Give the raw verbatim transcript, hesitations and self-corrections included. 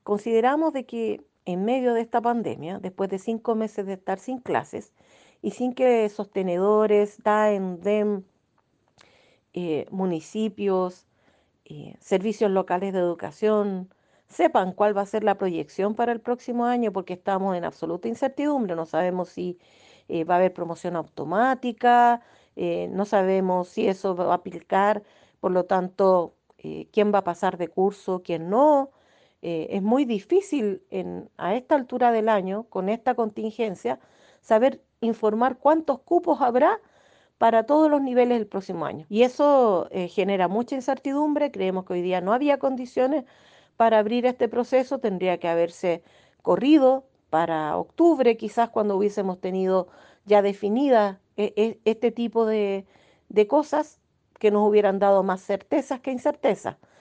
consideramos de que en medio de esta pandemia, después de cinco meses de estar sin clases y sin que sostenedores, D A E M, D E M, eh, municipios, eh, servicios locales de educación, sepan cuál va a ser la proyección para el próximo año, porque estamos en absoluta incertidumbre, no sabemos si eh, va a haber promoción automática, eh, no sabemos si eso va a aplicar, por lo tanto, eh, quién va a pasar de curso, quién no. Eh, es muy difícil en, a esta altura del año, con esta contingencia, saber informar cuántos cupos habrá para todos los niveles el próximo año. Y eso eh, genera mucha incertidumbre. Creemos que hoy día no había condiciones para abrir este proceso. Tendría que haberse corrido para octubre, quizás cuando hubiésemos tenido ya definida eh, eh, este tipo de, de cosas que nos hubieran dado más certezas que incertezas.